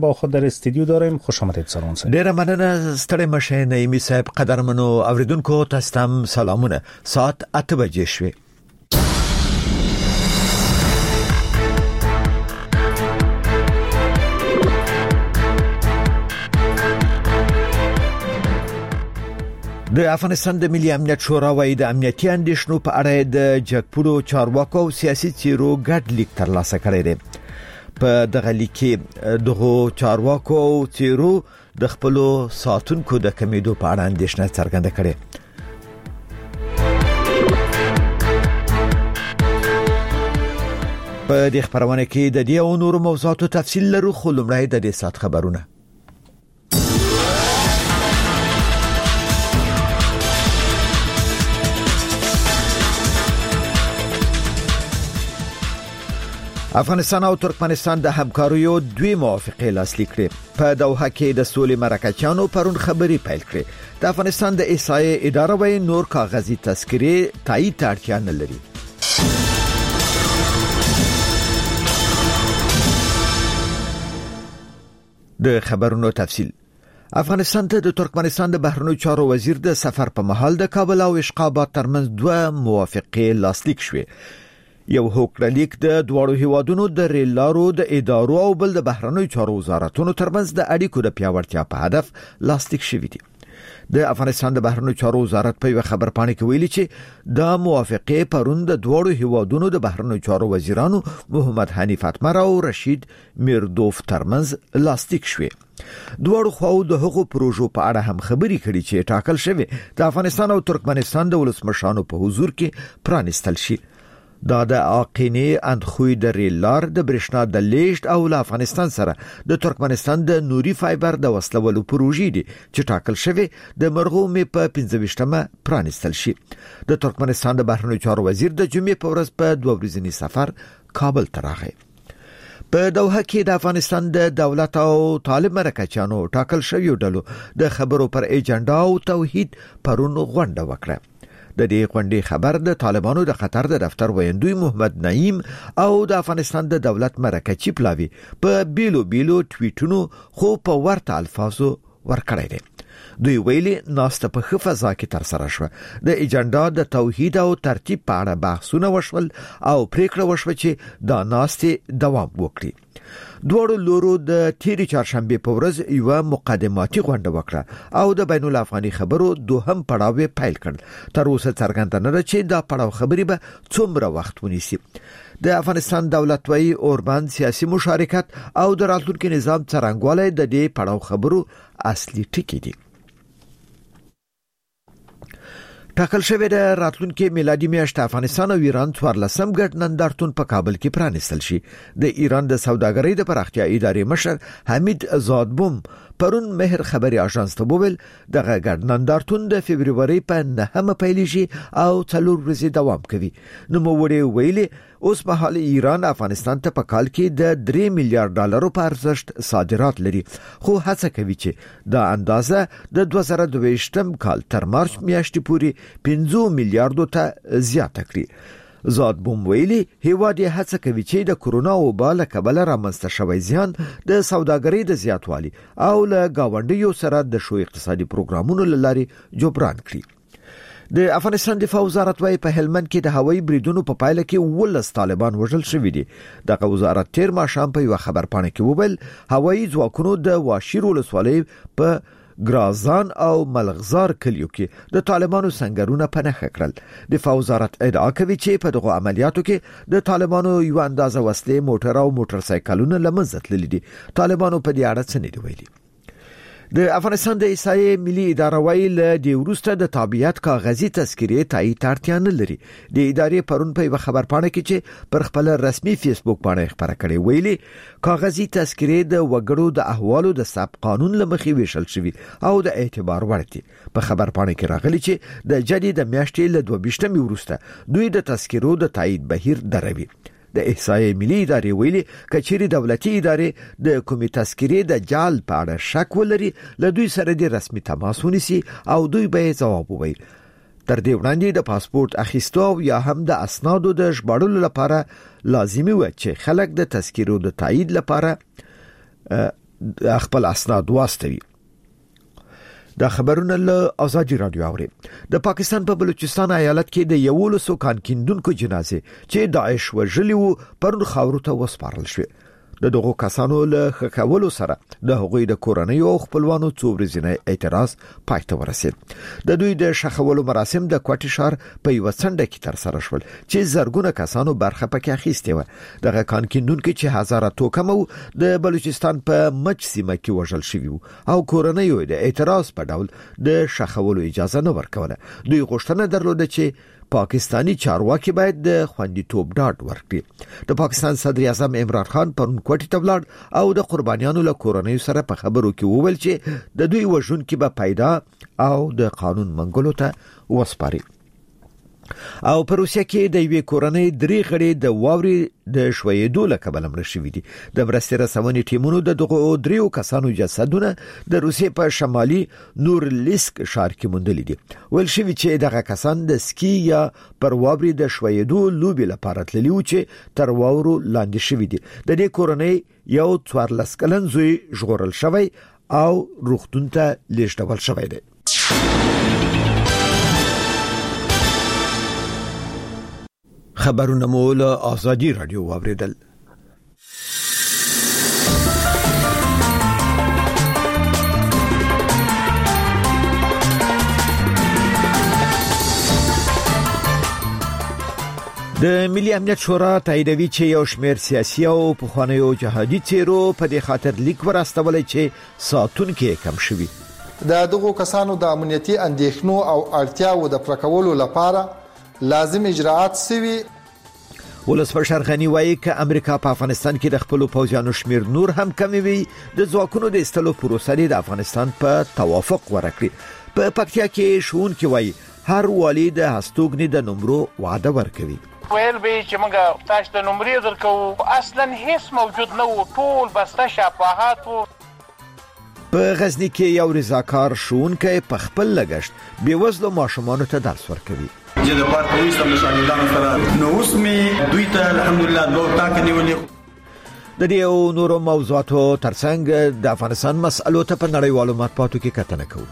با خود در استودیو داریم. خوش آمدید سالون صاحب. ډیره مننه ستړی مشه نعیمی صاحب. قدرمنو اوریدونکو تاسو ته سلامونه. ساعت 8 بجې شوې. د افغانستان د ملي امنیت شورا وايي د امنیتي اندېښنو په اړه د جګپورو چارواکو او سیاسي څیرو ګډ لیک ترلاسه کړی دی. په دغه لیک کې دغه چارواکو او څیرو د خپل ساتونکو د کمیدو په اړه اندېښنه څرګنده کړې. په دې خبرونه کې د دې او نورو موضوعاتو تفصیل لرو، خو لومړی د دې سات خبرونه. افغانستان او ترکمنستان د همکاریو دوی موافقه لاسلیک کړې. په دوحه کې د سولې مرکچیانو پرون خبري پیل کړې. د افغانستان د احصایې اداره وایي نور کاغذي تذکرې تایید ته اړتیا نه لري. د خبرونو تفصیل. افغانستان ته د ترکمنستان د بهرنیو چارو وزیر د سفر په مهال د کابل او اشقاباد ترمنځ دوه موافقه لاسلیک شوې. یو هوکړلیک د دوړو هیوادونو د ریل لارو د ادارو او بل د بهرنیو چارو وزارتونو ترمنځ د اړیکو د پیاوړتیا په هدف لاسلیک شوی دی. د افغانستان د بهرنیو چارو وزارت په یو خبرپاڼه کې ویلي چې دا موافقه پرون د دوړو هیوادونو د بهرنیو چارو وزیرانو محمد حنیف اتمر او رشید میردوف ترمنځ لاسلیک شوه. دوړو خو د حقوقو پروژو په اړه هم خبري کړي چې ټاکل شوی د افغانستان او ترکمنستان د ولسمشرانو په حضور کې پرانستل شي. دا د اقینه اندخوی د ریل لار د برښنا د لیشت او له افغانستان سره د ترکمنستان د نوري فایبر د وصلولو پروژې دي چې ټاکل شوی د مرغومې په 15مه پرانستل شي. د ترکمنستان د بهرنیو چارو وزیر د جمعې په ورځ په 2 ورځنی سفر کابل ته راغی. په دوحه کې د افغانستان د دولت او طالب مرکچیانو ټاکل شوی ډلو د خبرو پر ایجنډا او توحید پرون غونډه وکړه. د دې غونډې خبر د طالبانو د خطر د دفتر ویندوی محمد نعیم او د افغانستان د دولت مرکچی پلاوی په بیلو ټویټونو خو په ورته الفاظو ورکړی دی. دوی ویلي ناسته په خفضا کې تر سره شو. د ایجنډا د توحید او ترتیب په اړه بحثونه وشول او پریکړه وشوه چې دا ناسته دوام وکړي. دوړو لورو د تیری چهارشنبه په ورځ یو مقدماتي غونډه وکړه او د بین الافغاني خبرو دوهم پړاو پیل کړ. تر اوسه څرګنده نه ده چې دا پړاو خبري به څومره وخت ونیسي. د افغانستان دولت وايي اوربند سیاسي مشارکت او د راتلونکي نظام څرنګوالی د دې پړاو خبرو اصلي ټکی دي. ټاکل شوی د راتلونکي میلادي میاشت افغانستان او ایران 14 ګډ نندارتون په کابل کې پرانستل شي. د ایران د سوداګرۍ د پراختیا ادارې مشر حمید زادبوم پرون مهر خبري اژانس ته وویل دغه ګډ نندارتون د فبرवरी په 9مه پیلېږي او 4 ورځې دوام کوي. نو موړي ویلي اوس په حال ایران افغانستان ته په کال کې د 3 میلیارډ ډالرو په ارزښت صادرات لري، خو هڅه کوي چې دا اندازه د 2022م کال تر مارچ میاشتې پورې 5 میلیارډو ته زیاته کړي. زادبوم ویلي هیواد یې هڅه کوي چې د کورونا وبا له کبله رامنځته شوی زیان د سوداګرۍ د زیاتوالي او له گاونډیو سره د شو اقتصادي پروګرامونو لاري جبران کړي. د افغانستان دفاع وزارت وايي په هلمند کې د هوایي بریدونو په پایله کې 12 طالبان وژل شوي دي. دغه وزارت تیر ماښام په یو خبرپاڼه کې وویل هوایي ځواکونو د واشیر ولسوالۍ په ګرازان او ملغزار کلیو کې د طالبانو سنگرونه پنهخه کړل. دفاع وزارت ادعا کوي چې په دغه عملیاتو کې د طالبانو یو اندازه وسلې، موټر او موټر سایکلونه لمنځه تللي دي. طالبانو په دې اړه څه نه دی ویلي. د افغانستان د احصایې ملي اداره وايي له دې وروسته د تابعیت کاغذي تذکرې تایید اړتیا نه لري. د ادارې پرون په خبرپاڼه کې چې پر خپل رسمي فیسبوک باندې خبره کړې ویلي کاغذي تذکرې د وګړو د احوالو د ثبت قانون لمخې ویشل شوی او د اعتبار وړ دي. په خبرپاڼه کې راغلي چې د جدي د میاشتې له 22مې وروسته دوی د تذکرو د تایید بهیر دروي. د احصایې ملي ادارې ویلي کچېری دولتي ادارې د کومې تذکرې د جعل په اړه شک ولري له دوی سره د رسمي تماس ونیسي او دوی به ځواب ووایي. تر دې وړاندې د پاسپورت اخیستو یا هم د اسنادو د ژباړلو لپاره لازمي و چې خلک د تذکرو د تایید لپاره خپل اسناد واستوي. دا خبرونه له آزادی رادیو اوري. د پاکستان په بلوچستان ایالت کې د 11 کان کیندونکو جنازې چې داعش وژلي وو پرون خاورو ته وسپارل شوې. د دغو کسانو له خکولو سره د هغوی د کورنۍ او خپلوانو څو ورځې اعتراض پای ته ورسید. د دوی د شخولو مراسم د کوټي ښار په یو څنډه کې تر سره شول چې زرګونه کسانو برخه پکې اخیستې و. دغه کان کیندونکو چې هزاره توکمو د بلوچستان په مچ سیمه کې وژل شوی او کورنۍ د اعتراض په ډول د شخولو اجازه نه ورکوله. دوی غوښتنه درلوده چې پاکستانی چارواکي باید د خوندیتوب ډاډ ورکړي. د پاکستان صدر اعظم عمران خان پرون کوټي ته ولاړ او د قربانیانو له کورنۍ سره په خبرو کې وویل چې د دوی وژونکي به پیدا او د قانون منګولو ته وسپاري. او په روسیه کې د یوې کورنۍ 3 غړي د واوري د شویېدو له کبله مړ شوي دي. د مرستې رسونې ټیمونو د دغو 3 کسانو جسدونه د روسیې په شمالي نورلیسک ښار کې موندلي دي. ویل شوي چې دغه کسان د سکی یا پر واوري د شویېدو لوبي لپاره تللي و چې تر واورو لاندې شوي دي. د دې کورنۍ یو 14 کلن زوی ژغورل شوی او روغتون ته لیږدول شوی دی. خبرونه مو له آزادی رادیو واوریدل. د ملي امنیت شورا تاییدوي چې یو شمېر سیاسي او پخوانیو جهادي څیرو په دې خاطر لیک ورستولې چې ساتونکي کم شوي. د دغو کسانو د امنیتي اندېښنو او اړتیاو د پرکولو لپاره لازم اجراءات سوي. ولسمشر غنی وایي چې امریکا په افغانستان کې د خپل پوځیانو شمیر نور هم کمی وي. د ځواکونو د استلو پروسه د افغانستان په توافق ورکړي. په پکتیا کې شون کې وایي هر والی د هستوګنې د نمبرو وعده ورکوي. ویل به چې موږ تاسو د نمبرې درکو اصلا هیڅ موجود نه و، ټول بسته شفاهات وو. په غزنی کې یو رضاکار شونکې په خپل لګښت بیوزلو ماشومانو ته درس ورکوي. چې د پارت پولیسو د شاګردانو سره نو اوس می دوی ته الحمدلله دوه تاکي ولې. د دې او نورو موضوعاتو ترڅنګ د افغانستان مسألو ته په نړیوالو مطبوعاتو کې کتنه کوو.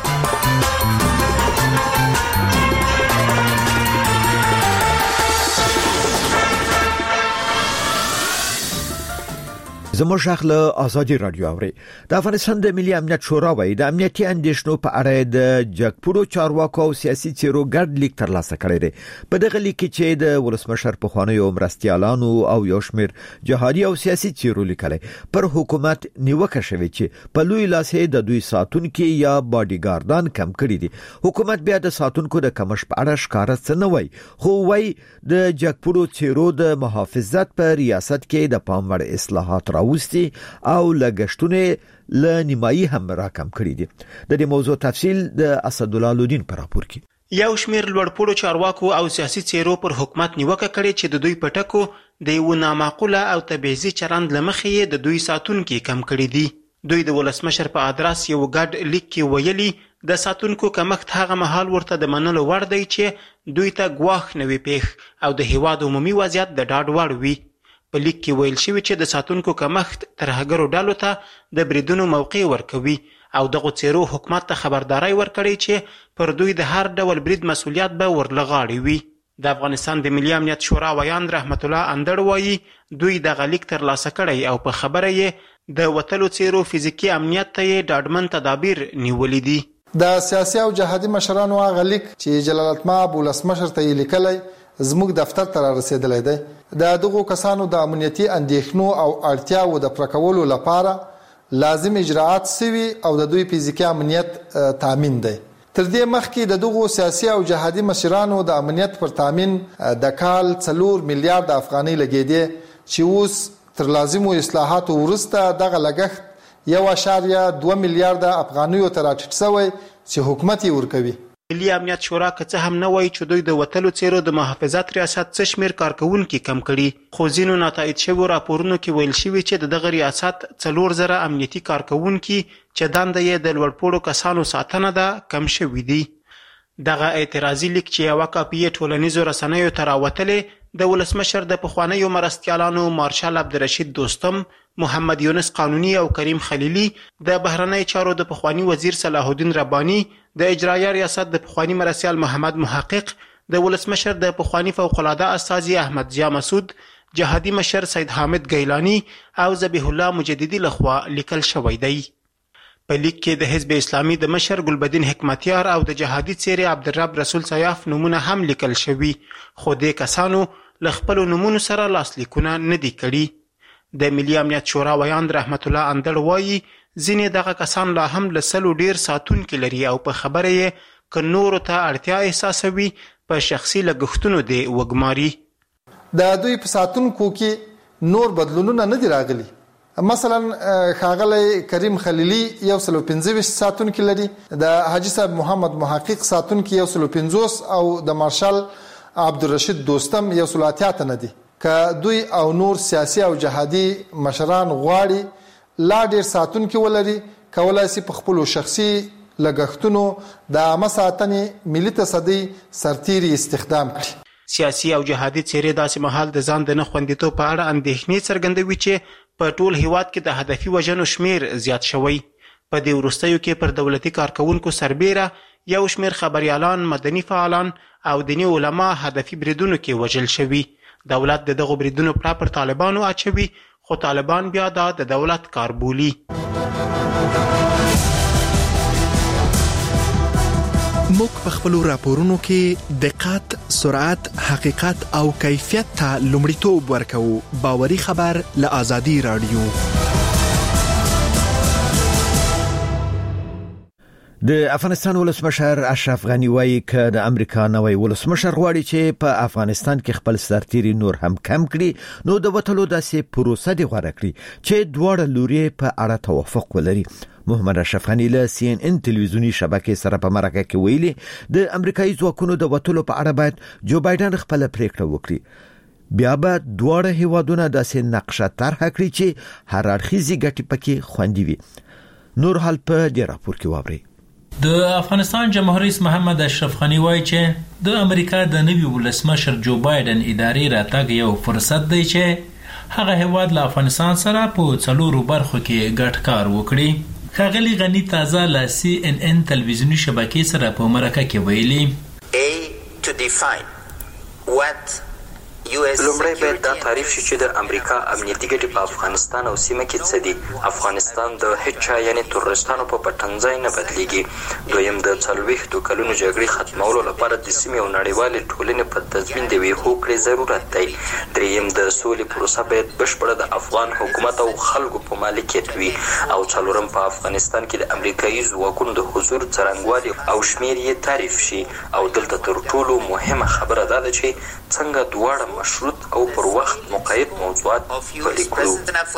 زموږ اخله آزادی رادیو اوري. د افغانستان د ملي امنیت شورا وایي د امنیتي اندېښنو په اړه د جګپورو چارواکو او سیاسي څیرو ګډ لیک ترلاسه کړی دی. په دغه لیک کې چې د ولسمشر پخوانیو مرستیالانو او یو شمېر جهادي او سیاسي څیرو لیکلي پر حکومت نیوکه شوې چې په لوی لاس د دوی ساتونکو یا باډیګاردان کم کړي دي. حکومت بیا د ساتونکو د کمښت په اړه ښکارا څه نه وایي، خو وایي د جګپورو څیرو د محافظت په ریاست کې د پام وړ اصلاحات راوستي او لګښتونه ل نیمایي هم راکم کړي دي. د دې موضوع تفصیل د اسدالله لودین پر راپور کې. یو شمېر لوړپوړو چارواکو او سیاسي څیرو پر حکومت نیوکه کړې چې د دوی په ټکو د یو نامعقوله او تبعیضي چلند له مخې د دوی ساتونکي کم کړي دي. دوی د ولسمشر په ادرس یو ګډ لیک کې ویلي د ساتونکو کمښت هغه مهال ورته د منلو وړ دی چې دوی ته ګواښ نه وي پیښ او د هیواد عمومي وضعیت د ډاډ وړ وي. په لیک کې ویل شوی چې د ساتونکو کمښت ترهګرو ډلو ته د بریدونو موقع ورکوي او دغه څیرو حکومت ته خبرداري ورکړي چې پر دوی د هر ډول برید مسؤلیت به ورلغاړي وي. د افغانستان د ملي امنیت شورا ویان رحمت الله اندړ وایي دوی دغه لیک ترلاسه کړی او په خبره یې د وتلو څیرو فزیکي امنیت ته یې ډاډمن تدابیر نیولي دي. د سیاسي او جهادي مشرانو هغه لیک چې جلال الطماع ولسمشر ته یې لیکلی زموږ دفتر ته رسیدلی دی. د دغو کسانو د امنیتي اندېښنو او اړتیاو د پرکولو لپاره لازم اجراءات سوي او د دوی فزیکي امنیت تامین دی. تر دې مخکې د دغو سیاسي او جهادي مشرانو د امنیت پر تامین د کال 4 میلیارډ افغانۍ لګېدې چې اوس تر لازمو اصلاحاتو وروسته دغه لګښت 1.2 میلیارډ افغانیو ته راټیټ شوی چې حکومت یې ورکوي. ملي امنیت شورا که څه هم نه وایي چې دوی د وتلو څیرو د محافظت ریاست څه شمېر کارکوونکي کم کړي، خو ځینو ناتایید شویو راپورونو کې ویل شوي چې د دغه ریاست 4,000 امنیتي کارکوونکي چې دنده یې د لوړپوړو کسانو ساتنه ده کم شوي دي. دغه اعتراضي لیک چې یوه کاپي یې ټولنیزو رسنیو ته راوتلې د ولسمشر د پخوانیو مرستیالانو مارشال عبدالرشید دوستم، محمد یونس قانوني او کریم خلیلي، د بهرنی چارو د پخوانی وزیر صلاح الدین رباني، د اجرایه ریاست د پخوانی مرستیال محمد محقق، د ولسمشر د پخوانی فوق العاده استازي احمد ضیا مسعود، جهادي مشر سید حامد گیلانی او ذبیح الله مجددي لخوا لیکل شوی دی. په لیک کې د حزب اسلامي د مشر ګلبدین حکمتیار او د جهادي څیرې عبدالرب رسول سیاف نومونه هم لیکل شوي، خو دې کسانو له خپلو نومونو سره لاسلیکونه نه دي کړي. د ملي امنیت شورا ویاند رحمت الله اندړ وایي ځینې دغه کسان لا هم له 100 ډیر ساتونکي لري او په خبره یې که نورو ته اړتیا احساسوي په شخصي لګښتونو دې وګماري. د دوی په ساتونکو کې نور بدلونونه نه دي راغلي. مثلا ښاغلی کریم خلیلي 125 ساتونکي لري، د حاجي صاحب محمد محقق ساتونکي 150 او د مارشال عبدالرشید دوستم 180 تنه دي. که دوی او نور سیاسي او جهادي مشران غواړي لا ډیر ساتونکي ولري، کولای شي په خپلو شخصي لګښتونو د عامه ساتنې ملي تصدي سرتیري استخدام کړي. سیاسي او جهادي څیرې داسې مهال د ځان د نه خوندیتوب په اړه اندېښنې څرګندوي چې په ټول هیواد کې د هدفي وژنو شمیر زیات شوی. په دې وروستیو کې پر دولتي کارکونکو سربیره یو شمیر خبریالان، مدني فعالان او دیني علما هدفي بریدونو کې وژل شوي. دولت د دغو بریدونو پړه پر طالبانو اچوي، خو طالبان بیا دا د دولت کار بولي. موږ په خپلو راپورونو کې دقت، سرعت، حقیقت او کیفیت ته لومړیتوب ورکوو. باوري خبر له آزادي رادیو. د افغانستان ولسمشر اشرف غنی وایي که د امریکا نوی ولسمشر غواړي چې په افغانستان کې خپل سرتیري نور هم کم کړي، نو د وټلو داسې پروسه دی غوړه کړي چې دواړه لوري په اړه توافق ولري. محمد اشرف غنی له CNN تلویزیونی شبکې سره په مرکه کې ویلي د امریکایي ځواکونو د وټلو په اړه باید جو بایدن خپل پریکړه وکړي، بیا به دواړه هیوادونه داسې نقشه طرح کړي چې هر اړخیزې ګټې پکې خوندي وي. نور حال په دې راپور کې واورئ. د افغانستان جمهور رئیس محمد اشرف غنی وایي چې د امریکا د نوي ولسمشر جو بایدن ادارې راتګ یو فرصت دی چې هغه هیواد له افغانستان سره په 4 برخو کې ګډ کار وکړي. ښاغلي غنی تازه له CNN تلویزیونی شبکې سره په مرکه کې ویلي لومړی باید دا تعریف شي چې د امریکا امنیتي ګټې په افغانستان او سیمه کې څه دي. افغانستان د هیڅ چا یعنی تروریستانو په پټنځای نه بدلیږي. دویم د 40 کلونو جګړې ختمولو لپاره د سیمې او نړیوالې ټولنې په تضمین د یوې هوکړې ضرورت دی. دریم د سولې پروسه باید بشپړه د افغان حکومت او خلکو په مالکیت وي. او څلورم په افغانستان کې د امریکایي ځواکونو د حضور څرنګوالي او شمیر یې تعریف شي. او دلته تر ټولو مهمه خبره دا ده چې څنګه دواړه مشروط او پر وخت مقید موضوعات پلي کړو.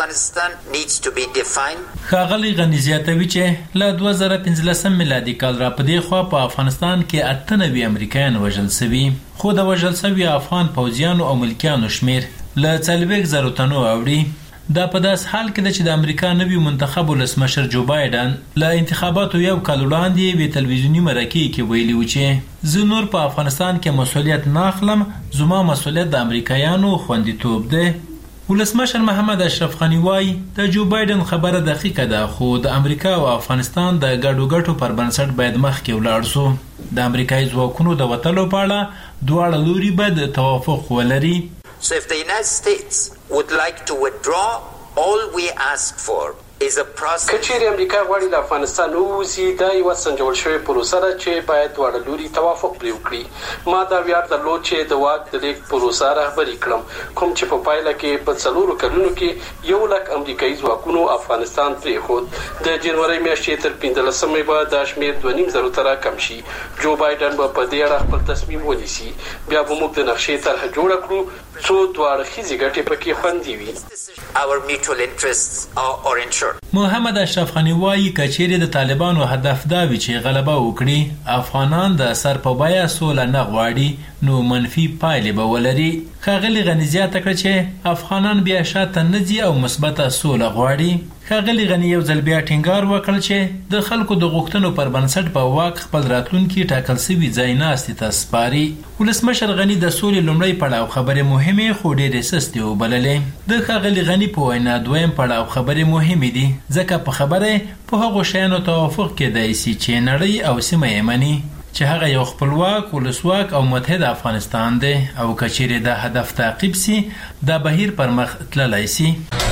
ښاغلي غني زیاتوي چې له 2015 میلادي کال را پدې خوا په افغانستان کې 98 امریکایان وژل شوي، خو د وژل شوي افغان پوځیانو او ملکیانو شمیر له 40,000 تنو اوړي. دا په داس حال کې چې د امریکا نوی منتخب ولسمشر جو بایدن له انتخاباتو یو کال وړاندې په تلویزیونی مرکه کې ویلي و چې زه نور په افغانستان کې مسؤلیت نه اخلم، زما مسؤلیت د امریکایانو خوندیتوب دی. ولسمشر محمد اشرف غنی وایي د جو بایدن خبره دقیقه ده، خو د امریکا او افغانستان د ګډو ګټو پر بنسټ باید مخکې ولاړ شو. د امریکایي ځواکونو د وټلو په اړه دواړه لوري باید توافق ولري. So if the United States would like to withdraw, all we ask for is a process. کچېرې امریکا غواړي د افغانستان ووځي، دا یوه سنجول شوې پروسه ده چې باید دواړه لوري توافق پرې وکړي. ما دا ویاړ درلود چې د واک د لیږد پروسه رهبري کړم، کوم چې په پایله کې په 4 کلونو کې 100,000 امریکایي ځواکونو افغانستان پرېښود. د جنوري میاشتې تر 15مې به دا شمېر 2,500 ته راکم شي. جو بایدن به په دې اړه خپل تصمیم ونیسي. بیا به موږ د نقشې طرحه جوړه کړو څو دواړه ښځې ګټې پکې خوندي وي. Our mutual interests are ensured. محمد اشرف غنی وایي کچېرې د طالبانو هدف دا وي چې غلبه وکړي، افغانان د سر په بیه سوله نه غواړي، نو منفي پایلې به ولري. ښاغلي غني زیاته کړه چې افغانان بیا شاته نه ځي او مثبته سوله غواړي. ښاغلي غني یو ځل بیا ټینګار وکړ چې د خلکو د غوښتنو پر بنسټ په واک خپل راتلونکي ټاکل سوي ځای ناستې ته سپاري. ولسمشر غني د سولې لومړی پړاو خبرې مهمې خو ډېرې سستې وبللې. د ښاغلي غني په وینا دویم پړاو خبرې مهمې دي ځکه په خبره په هغو شیانو توافق کېدای شي چې نړۍ او سیمه یې مني چې هغه یو خپلواک ولسواک او متحد افغانستان دی او کچېرې دا هدف تعقیب سي دا بهیر پر مخ تللی سي.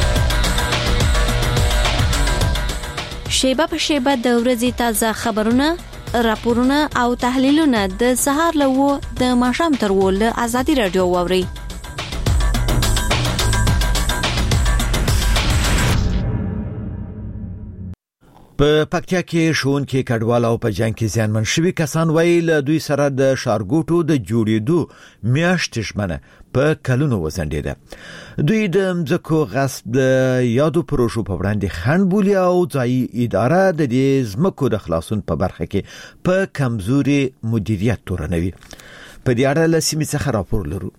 شیبه په شیبه د ورځې تازه خبرونه، راپورونه او تحلیلونه د سهار له 9 د ماښام تر 10 له آزادي رادیو واورئ. په پکتیا کې ښوونکي کډوال او په جنگ کې زیانمن شوي کسان ویل دوی سره د ښارګوټو د جوړېدو میاشتې شمنه په کلونو وزندیده. دوی د مځکو غصب د یادو پروژو په وړاندې خنډ بولي او ځایي اداره د دې ځمکو د خلاصون په برخه کې په کمزوري مدیریت تورنوي. په دې اړه له سیمې څخه راپور لرو.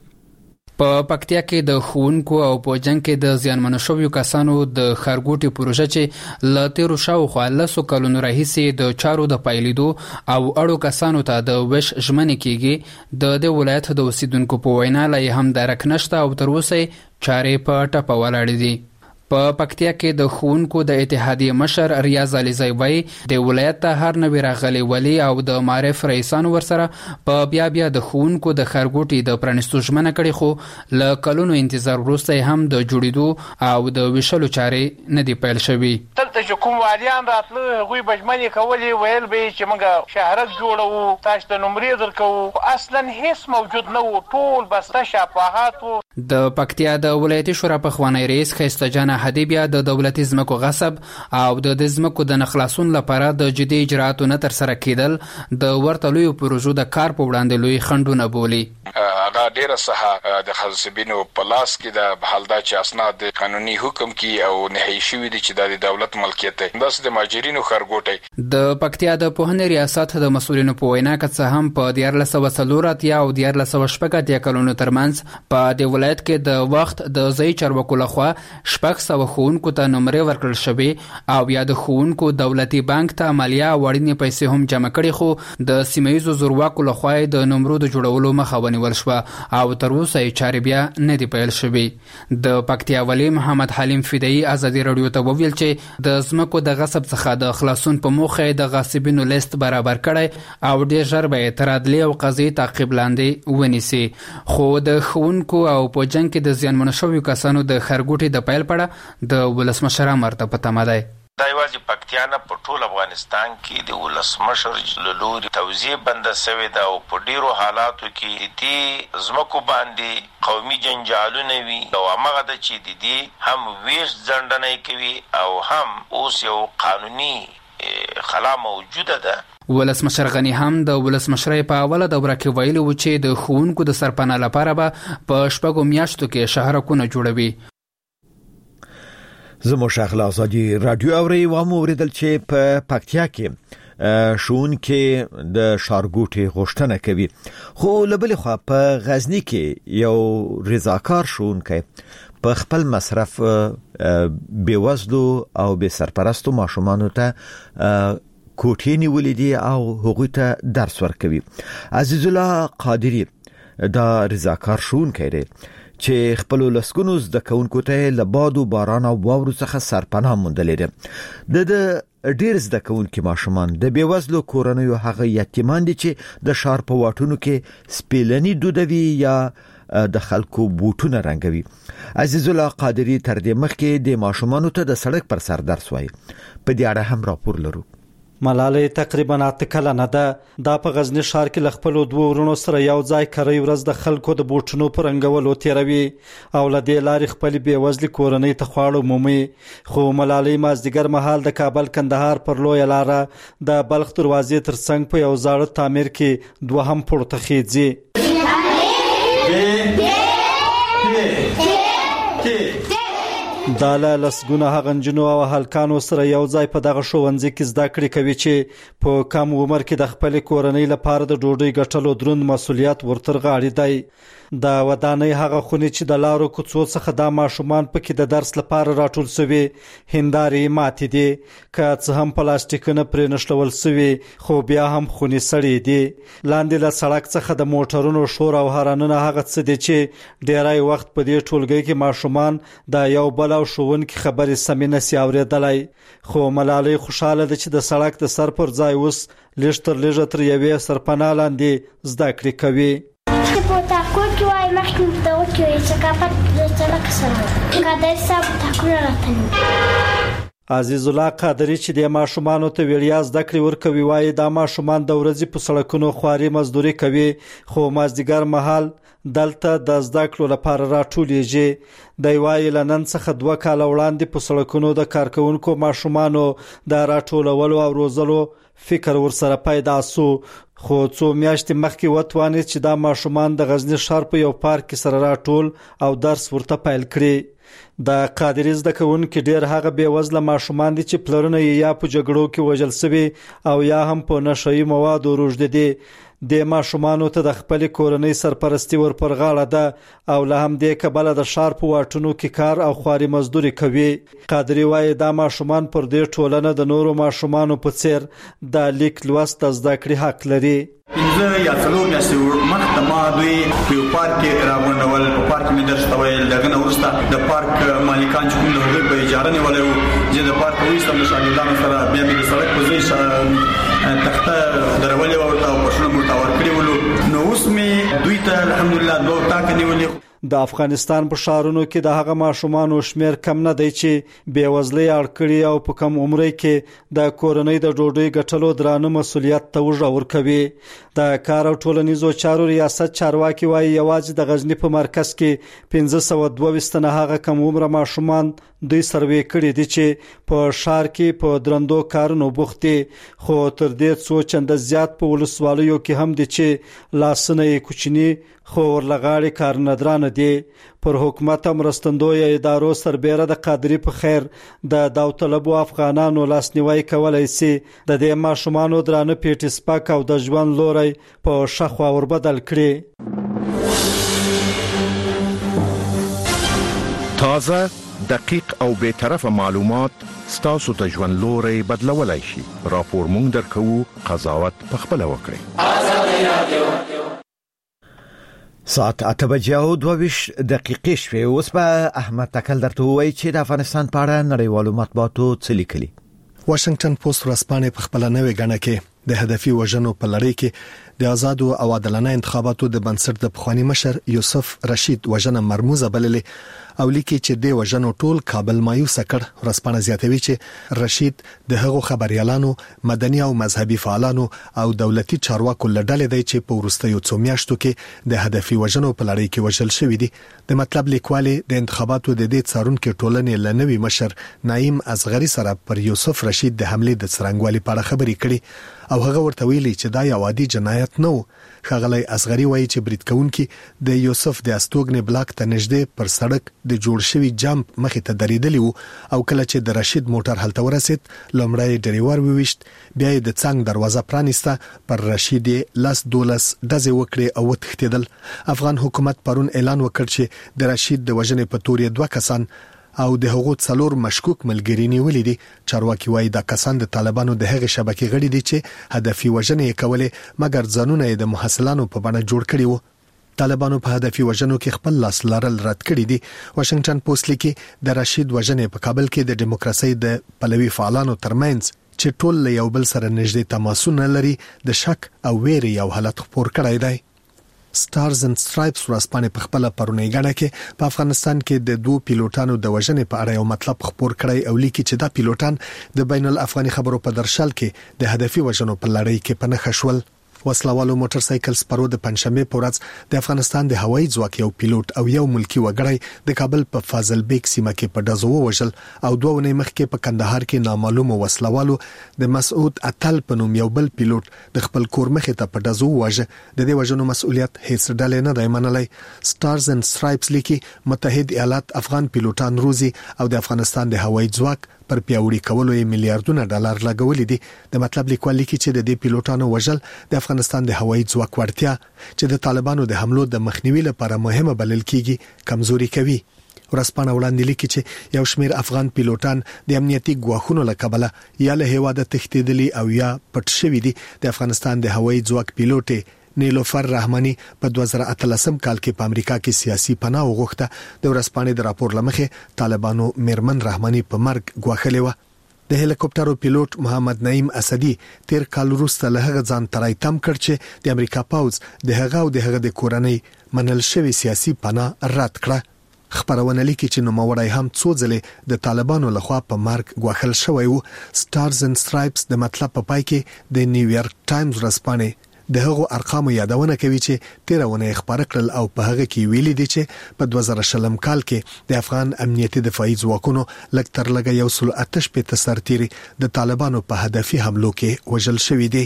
په پکتیا کې د ښوونکو او په جنگ کې د زیانمنو شویو کسانو د ښارګوټي پروژه چې له تیرو شاوخوا 10 کلونو راهیسې د چارو د پایلیدو او اړو کسانو ته د وش ژمنې کېږي د دې ولایت د اوسیدونکو په وینا لا هم درک نشته او تر اوسه چارې په ټپه ولاړې دي. په پکتیا کې د ښوونکو د اتحادیې مشر ریاض علي وایي د ولایت ته هر نوی راغلی ولی او د معرف رئیسانو ورسره په بیا د ښوونکو د ښارګوټي د پرانیستو ژمنه کړې خو له کلونو انتظار وروسته هم د جوړېدو او د ویشلو چارې نه دي پیل شوي. دلته چې کوم والیان راتله هغوی به ژمنې کولې ویل به یې چې موږ شهرک جوړوو تاسو ته نمرې درکوو اصلا هیڅ موجود نه و ټول بسته شفاهات و. د پکتیا د ولایتي شورا پخوانی رئیس خیسته جان حدیبیا د دولتي ځمکو غصب او د ځمکو د نخلاصون لپاره د جدي اجراءاتو نه تر سره کېدل د ورته لویو پروژو د کار په وړاندې لوی خنډونه بولي. هغه ډیره ساحه د خلصبینو په لاس کې د بحال دا چې اسناد قانوني حکم کې او نهایی شوی دي چې د دولت ملکیت دی داس د ماجرینو خرګوټي. د پکتیا د پوهنې ریاست د مسؤلینو په وینا که څه هم په 1440 یا 1480 کلونو ترمنځ په د ولایت کې د وخت د ځای چارواکو لخوا 600 ښوونکو ته نمرې ورکړل شوې او یا د ښوونکو دولتي بانک ته مالیه او اړینې پیسې هم جمع کړي خو د سیمه‌ییزو زورواکو لخوا د نمرو د جوړولو مخه ونیول شوه او تر اوسه یې چارې بیا نه دي پیل شوې. د پکتیا والی محمد حلیم فدایي آزادي رادیو ته وویل چې د ځمکو د غصب څخه د خلاصون په موخه د غاصبینو لیست برابر کړی او ډېر ژر به تر عدلي او قضایي تعقیب لاندې ونیسي. خو د ښوونکو او په جنگ کې د زیانمنو شویو کسانو د خرګوټي د پیل پړه د ولسمشر امر ته پته مده. دا یوازې پکتیا نه په ټول افغانستان کې د ولسمشر له لوري توزیع بنده شوې ده او په ډیرو حالاتو کې دې ځمکو باندې قومي جنجالونه وي او هغه د چې دې هم ویش ځنډنې کوي او هم اوس یو قانوني خلا موجوده ده. ولسمشر غنی هم د ولسمشرۍ په اوله دوره کې ویلي و چې د ښوونکو د سرپناه لپاره به په 6 میاشتو کې شهرکونه جوړوي. زمو شغله آزادي رادیو اوري و موریدل چې په پکتیا کې ښوونکي د ښارګوټي غوښتنه کوي خو لبل خو په غزنی کې یو رضاکار ښوونکی په خپل مصرف بیوزلو او بې سرپرستو ماشومانو ته کوټې نیولې دي او هغوی ته درس ورکوي. عزیز الله قادری دا رضاکار ښوونکی دی چې خپل لسګونو زده کوونکو ته له باد او باران او واورو څخه سرپناه موندلې ده. د ډیر زده کوونکي ماشومان د بیوزلو کورنیو هغه یتیمان دي چې د ښار په واټونو کې سپیلنی دودوي یا د خلکو بوټونه رنګوي. عزیز الله قادری تر دې مخکې د ماشومانو ته د سړک پر سر درس وایي. په دې اړه هم راپور لرو. ملالۍ تقریبا 8 کلنه ده. دا په غزنی ښار کې له خپلو 2 ورونو سره یو ځای کړی ورځ د خلکو د بوټونو پر رنګولو تیروي او له دې لارې خپل بیوزلي کورنۍ ته خواړه مومي. خو ملالۍ مازدیګر مهال د کابل کندهار پر لویه لاره د بلخ دروازې ترڅنګ په یو زاړه تعمیر کې دوهم پورته خېځي. دا له لسګونه هغه نجونو او هلکانو سره یو ځای په دغه ښوونځي کې زده کړې کوي چې په کم عمر کې د خپل کورنۍ لپاره د ډوډۍ ګټلو دروند مسؤلیت ورتر غاړي دی. د ودانۍ هغه خونې چې د لارو کوڅو څخه د ماشومان پکې د درس لپاره راټول شوي هندارې ماتې دي، که څه هم پلاستیکونه پرې نښلول شوي خو بیا هم خونې سړې دي. لاندې له سړک څخه د موټرونو شور او هارنونه هغه څه دي چې ډیری وخت په دې ټولګي کې ماشومان د یو بل او ښوونکي خبرې سمې نشي اورېدلی. خو ملالۍ خوشحاله ده چې د سړک د سر پر ځای اوس لږ تر لږه تر یوې سرپناه لاندې زده کړې کوي. په تاکو کې وای مخکې په دغو کې وایي ثقافت د سړک سره قادر صاحب تاکونه راتلي. عزیز الله قادری چې د ماشومانو ته وړیا زده کړې ورکوي وایي دا ماشومان د ورځې په سړکونو خواري مزدوري کوي خو مازدیګر مهال دلته د زده کړو لپاره راټولیږي. دی وایي له نن څخه 2 کاله وړاندې په سړکونو د کارکوونکو ماشومانو د راټولولو او روزلو فکر ورسره پیدا سو، خو څو میاشتې مخکې وتوانید چې دا ماشومان د غزنی ښار په یو پارک سره راټول او درس ورته پیل کړي. د قادری زده کوونکي ډیر هغه بېوزله ماشومان دي چې پلرونه یې یا په جګړو کې وژل شوي او یا هم په نشهیي موادو روږدي دي. د ماشومانو ته د خپل کورنۍ سرپرستی ور پر غاړه ده او له هم دې کبله د ښار په واټونو کې کار او خواري مزدوري کوي. قادری وایي دا ماشومان پر دې ټولنه د نورو ماشومانو په څیر د لیک لوست زده کړې حق لري. 15 یا 4 میاشتې مخکې ما دوی په یو پارک کې راغونډول، په پارک کې مې درس ته ویل. دغه نه وروسته د پارک مالکان چې کوم د هغوی په اجاره نیولی وو چې د پارک وروسته د شاګردانو سره بیا مې د سړک په ځای تخته درولې وه ورته او پشونه مې ورته ورکړي ولو. نو اوس مې دوی ته الحمدلله 2 ټاکه نیولې. د افغانستان په ښارونو کې د هغه ماشومانو شمیر کم نه دی چې بېوزلۍ اړ کړي او په کم عمر کې د کورنۍ د ډوډۍ ګټلو درانه مسؤلیت ته وژه ورکوي. د کار او ټولنیزو چارو ریاست چارواکي وایي یوازې د غزنی په مرکز کې 522 تنه هغه کم عمر ماشومان دوی سروې کړي دي چې په ښار کې په درندو کارونو بوخت دي، خو تر دې څو چنده زیات په ولسوالیو کې هم دي چې لاسونه یې کوچني خو ورلغاړي کارندرانه دي. پر حکومت مرستندوی ادارو سربېره د قادری په خیر د داوطلبو افغانانو لاسنیوي کولای شي د دې ماشومانو درانه پیټ سپاک او د ژوند لوري په شخوا وربدل کړي. تازه دقیق او به طرفه معلومات ستاسو ته ژوند لوري بدلولای شي. راپور مونږ درکو، قضاوت پخپله وکړئ. آزادي رادیو ساعت 8:22 دقیقې شوې. اوس به احمد تکل درته وایي چې د افغانستان په اړه نړیوالو مطبوعاتو څه لیکلي. واشنگټن پوسټ ورځپاڼه په خپل نوې غاڼه کې د هدفي وژنو په لړۍ کې د آزاد او عادلانه انتخاباتو د بنسټ د پخوانی مشر یوسف رشید وژنه مرموزه بللې او لیکي چې د وژنو ټول کابل مایوس کړ. ورځپاڼه زیاتوي چې رشید د هغو خبريالانو، مدني او مذهبي فعالانو او دولتي چارواکو لړل دی چې په ورستیو څو میاشتو کې د هدفي وژنو په لړۍ کې وژل شوی دي. د مطلب لیکوالي د انتخاباتو د دې څارونکو ټولنې لنوي مشر نعیم اصغری سره پر یوسف رشید د حمله د څرنګوالي په اړه خبرې کړي او هغه ورته ویلي چې دا یو عادي جنایت نه و. ښاغلی اصغری وایي چې برید کوونکي د یوسف د استوګنې بلاک ته نږدې پر سړک د جوړ شوی جمپ مخې ته درېدلی وو او کله چې د رشید موټر هلته ورسید لومړی ډریور وویشت، بیا یې د څنګ دروازه پرانیسته، پر رشید 12 ډزې وکړې او وتښتېدل. افغان حکومت پرون اعلان وکړ چې د رشید د وژنې په تور 2 کسان او د هغو 4 مشکوک ملګری نیولې دي. چارواکي وایي دا کسان د طالبانو د هغې شبکې غړي دي چې هدفي وژنې کولې مګر ځانونه یې د محصلانو په بڼه جوړ کړي وو. طالبانو په هدفي وژنو کې خپل لاس لرل رد کړی دي. واشنگټن پوسټ لیکي د رشید وژنې په کابل کې د دیموکراسي د پلوي فعالانو ترمنځ چې ټول له یو بل سره نږدې تماسونه لري د شک او ویرې یو حالت خپور کړی دی. سټارز اند سټرایپس ورځپاڼه په خپل پرونی غاڼه کې په افغانستان کې د 2 پیلوټانو د وژنې په اړه یو مطلب خپور کړی او لیکي چې دا پیلوټان د بین الافغاني خبرو په درشل کې د هدفي وژنو په لړۍ کې پنهخ شول. وسلوالو موټر سایکل سپرو د پنځمه په ورځ د افغانستان د هوایي ځواک یو پیلوټ او یو ملکی وګړی د کابل په فاضل بیگ سیمه کې په ډزو وژل او 2 ونې مخکې په کندهار کې نامعلوم وسلوالو د مسعود اتل په نوم یو بل پیلوټ د خپل کور مخې ته په ډزو وژه. د دې وژنو مسؤلیت هیڅ ډلې نه دی منلای. سټارز اند سټرایپس لیکي متحد ایالات افغان پیلوټان روزي او د افغانستان د هوایي ځواک پر پیاوړي کولو یې میلیارډونه ډالر لګولې دي. د مطلب لیکوال لیکي چې د دې پیلوټانو وژل د افغانستان د هوایي ځواک وړتیا چې د طالبانو د حملو د مخنیوي لپاره مهمه بلل کیږي کمزوري کوي. ورسپانه وړاندې لیکي چې یو شمېر افغان پیلوټان د امنیتي ګواښونو له کبله یا له هیواده تښتېدلي او یا پټ شوي دي. د افغانستان د هوایي ځواک پیلوټ نیلوفر رحماني په 2013 کال کې په امریکا کې سیاسي پناه وغوښته. د ورسپانې د راپور لمخې طالبانو میرمن رحماني په مرګ ګواښلې و. د هلیکوپټرو پیلوټ محمد نعیم اسدي تیر کال وروسته له هغه ځان ترای تم کړ چې د امریکا پوز د هغه او د هغه د کورنۍ منل شوی سیاسي پناه رد کړه. خبرونه لیکي چې نوموړی هم څو ځله د طالبانو لخوا په مرګ ګواښل شوی و. سټارز اند سټرایپس د مطلب په پای کې د نیویارک ټایمز ورسپانې د هغو ارقامو یادونه کوي چې تیرونه خبره کړل او په هغه کې ویلي دي چې په 2000 کال کې د افغان امنیتي دفاعي ځواکونو لکتر لګا 188 سرتیري د طالبانو په هدفي حملو کې وژل شوی دي.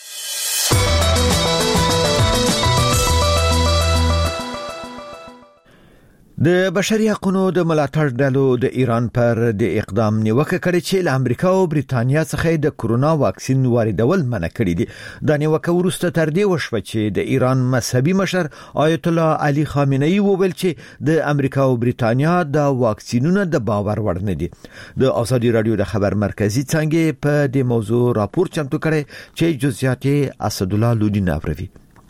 د بشري حقوقو د ملاتړ ډلو د ایران پر د اقدام نیوکه کړې چې له امریکا او بریتانیا څخه د کورونا واکسین واردول منع کړي دي. دا نیوکه وروسته تر دې وشوه چې د ایران مذهبي مشر آیت الله علي خامنه‌ای وویل چې د امریکا او بریتانیا د واکسینونو د باور وړ نه دي. د ازادي رادیو د خبر مرکزی څنګه په دې موضوع راپور چمتو کړي چې جزئیات اسد الله لودی ناوروي.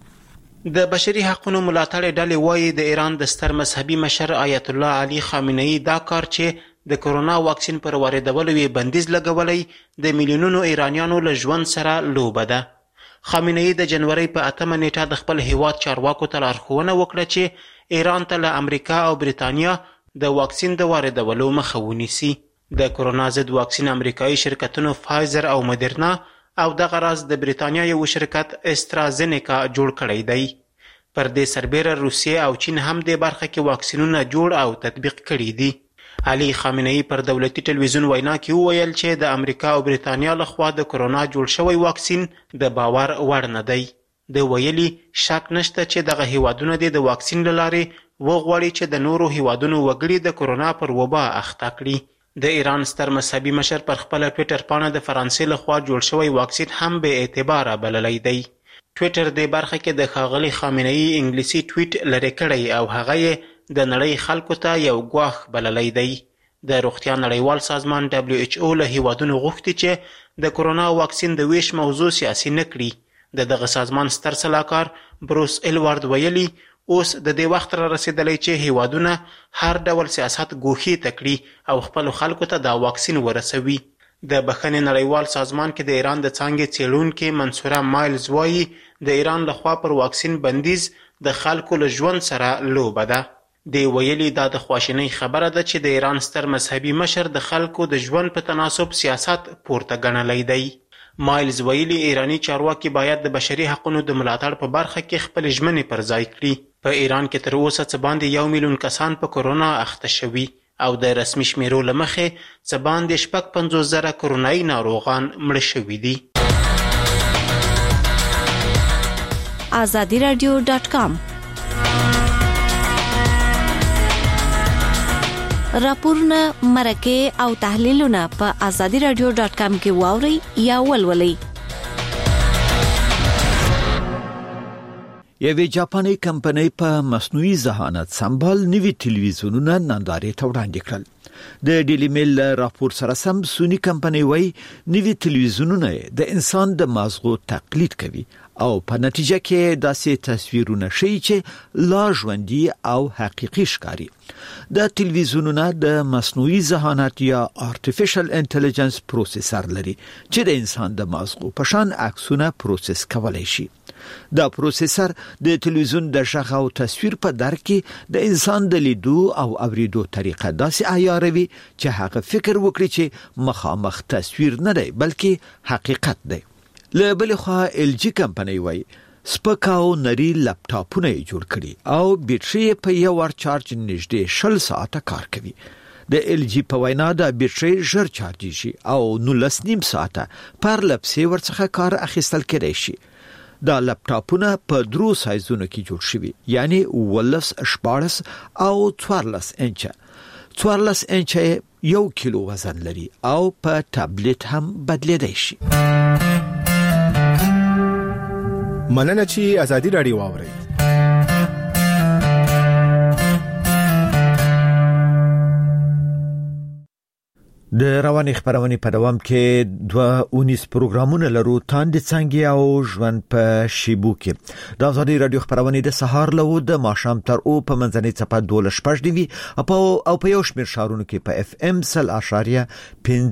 د بشري حقوقو ملاتړ ډلې وایي د ایران د ستر مذهبي مشر آیت الله علي خامنه‌ای دا کار چې د کورونا واکسین پر واردولو یې بندیز لګولې د میلیونونو ایرانیانو له ژوند سره لوبه ده. خامنه‌ای د جنوري په 8 نیټه د خپل هیواد چارواکو ته لارښوونه وکړه چې ایران ته له امریکا او بریتانیا د واکسین د واردولو مخه ونیسي. د کورونا ضد واکسین امریکایي شرکتونو فایزر او مدرنا او دغه راز د بریتانیا یو شرکت استرازینیکا جوړ کړی دی. پر دې سربېره روسیه او چین هم د برخه کې واکسینونه جوړ او تطبیق کړي دي. علي خامنه‌ای پر دولتي ټلویزیون وینا کې وویل چې د امریکا او بریتانیا لخوا د کورونا جوړ شوی واکسین د باور وړ نه دی. د ویلي شک نشته چې دغه هیوادونه د واکسین لارې وغواړي چې د نورو هیوادونو وګړي د کورونا پر وبا اخته کړي. د ایران ستر مذهبي مشر پر خپل ټویټر پاڼه د فرانسې لخوا جوړ شوی واکسین هم به اعتبار بللی دی. ټویټر د برخه کې د ښاغلي خامنه‌ای انګلیسي ټویټ لري کړی او هغه یې د نړۍ خلکو ته یو ګواښ بللی دی. د روغتیا نړیوال سازمان WHO له هیوادونو غوښتي چې د کورونا واکسین د ویش موضوع سیاسي نه کړي. دغه سازمان ستر سلاکار بروس ایلوارد ویلي اوس د دې وخت را رسیدلی چې هیوادونه هر ډول سیاست ګوښې ته کړي او خپل خلکو ته دا واکسین ورسوي. د بخښنې نړیوال سازمان کې د ایران د څانګې څېړونکې منصوره مایلز وایي د ایران لخوا پر واکسین بندیز د خلکو له ژوند سره لوبه ده. دی ویلي دا د خواشینۍ خبره ده چې د ایران ستر مذهبي مشر د خلکو د ژوند په تناسب سیاست پورته ګڼلی دی. مایلز ویلي ایرانی چارواکي باید د بشري حقوقو د ملاتړ په برخه کې خپل ژمنې پر ځای کړي. په ایران کې تر اوسه څه باندې 1 میلیون کسان په کورونا اخته شوي او د رسمي شمیرو له مخې څه باندې 55,000 کورونایي ناروغان مړه شوي دي. azadiradio.com راپورونه مرکه او تحلیلونه په azadiradio.com کې واوري یا ولولئ. یوه جاپاني کمپنۍ په مصنوعي ذهانت سمبال نوي ټلویزیونونه نندارې ته وړاندې کړل. د ډیلی میل راپور سره سم سونی کمپنۍ وایي نوي ټلویزیونونه د انسان د مازغو تقلید کوي او په نتیجه کې داسې تصویرونه شي چې لا ژوندۍ او حقيقي ښکاري. د ټلویزیونونه د مصنوعي ذهانت یا artificial intelligence پروسیسر لري چې د انسان د مازغو په شان عکسونه پروسس کولای شي. دا پروسیسر د ټلویزیون د غږ او تصویر په درک کې د انسان د لیدو او اوریدو طریقه داسې عیاروي چې هغه فکر وکړي چې مخامخ تصویر نه دی بلکې حقیقت دی. له بل خوا LG کمپنۍ وایي سپکاو نری لپټاپونه جوړ کړي او بیټري په یو ور چارج نږدې 20 ساعته کار کوي. د LG په وینا دا بیټري ژر چارجیږي او 19.5 ساعته پر لپسې ورڅخه کار اخیستل کېدای شي. دا لپټاپونه په 3 سایزونو کې جوړ شوي یعنی 14 او 14 انچه. 14 انچه 1 کیلو وزن لري او په ټابلیټ هم بدلیدای شي. مننه چې ازادي رادیو واوري. د رواني خبرونه په دوام کې 2 پروګرامونه لرو تاند څنګه او ژوند په شیبو کې. د ازادي رادیو خبرونه د سهار له د ماښام تر او په منځنۍ چپه 12 شپږ دی او په یو شمېر شارونو کې په FM 0.5